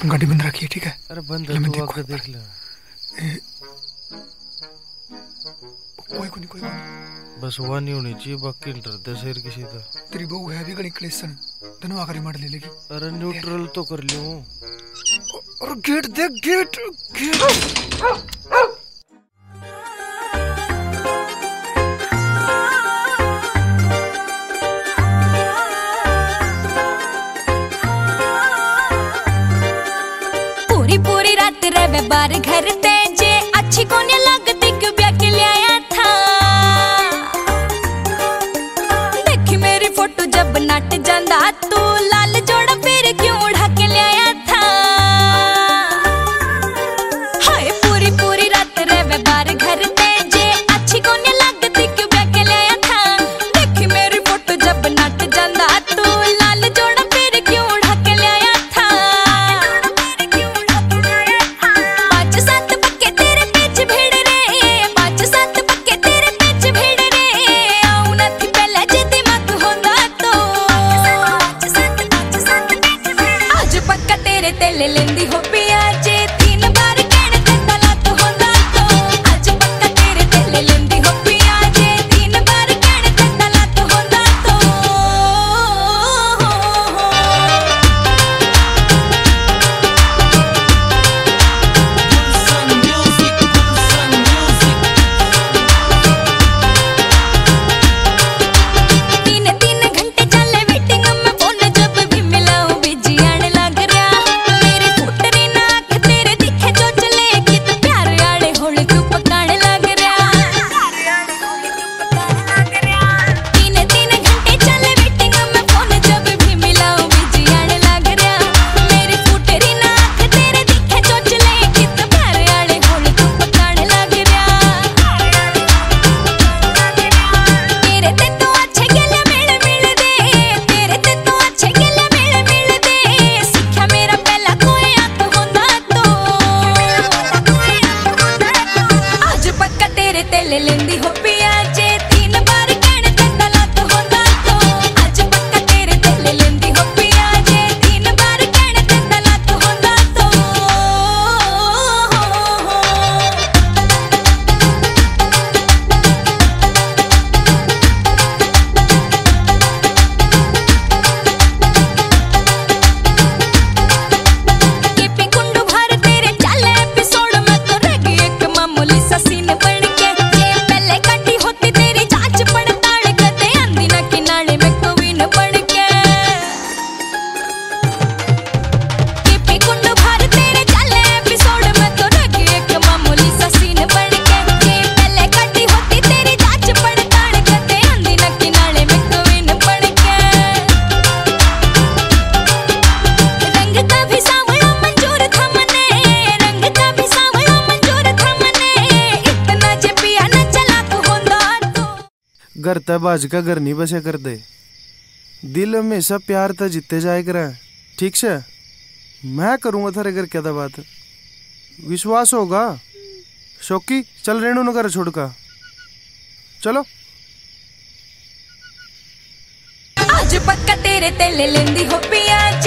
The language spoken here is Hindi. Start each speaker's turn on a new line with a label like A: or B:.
A: गाड़ी बंद रखिए, ठीक है?
B: अरे बंद है, तू आके देख ले।
A: कोई को नहीं
B: बस हुआ नहीं होनी चाहिए, बाकी डरते शेर किसी का।
A: तेरी बहू है भी गणी क्लेशन, तनु आकर मार ले लेगी।
B: अरे न्यूट्रल तो कर लियो।
A: और गेट देख, गेट गेट।
C: पूरी रात रहे बार घर ते जे अच्छी कोने लगती क्यों ब्याह के ले आया था। देखी मेरी फोटो जब नट जांदा तू लाल जोड़ा फिर क्यों उड़ा के ले आया था। हाय पूरी रात रहे बार घर ते जे अच्छी कोने लगती क्यों ब्याह के ले आया था। देखी मेरी फोटो जब नट जांदा तू लाल जोड़ा फिर क्यों उड़ा के ले आया था। तेले लेंदी हो पिया जे 3 बार कहने ते तलाक होंदा तो। आज पक्का तेरे तेले लेंदी हो पिया जे 3 बार कहने ते तलाक होंदा तो। तीन घंटे चले वेटिंग में फोन जब भी मिलाऊं बिजी आने लग रहा। तेले लेंदी हो पिया जे 3 बार कहने ते तलाक होंदा तो। आज पक्का तेरे तेले लेंदी हो पिया जे 3 बार कहने ते तलाक होंदा तो। केपी कुंडू भर तेरे चले एपिसोड में तो रह गई एक मामूली सा सीन बन के। होती तेरी जांच पड़ताल करते आंधी ना किनारे में कोई न बन के। केपी कुंड भर तेरे चले एपिसोड में तो रह गई एक मामूली सा सीन बन के। ये पहले कटी होती तेरी जांच पड़ताल करते आंधी ना किनारे में कोई न बन के। रंग का भी सांवला मंजूर था मने, रंग का भी सांवला मंजूर था मने। इतना जे पिया न चला
B: घर ते बाज का घर नहीं बसे कर दे। दिल हमेशा प्यार ते जीते जाए करे, ठीक से? मैं करूंगा थारे घर क्या बात, विश्वास होगा? शौकी चल रेणु नगर छोड़ का चलो।
C: आज पक्का तेरे तेले लेंदी हो पिया।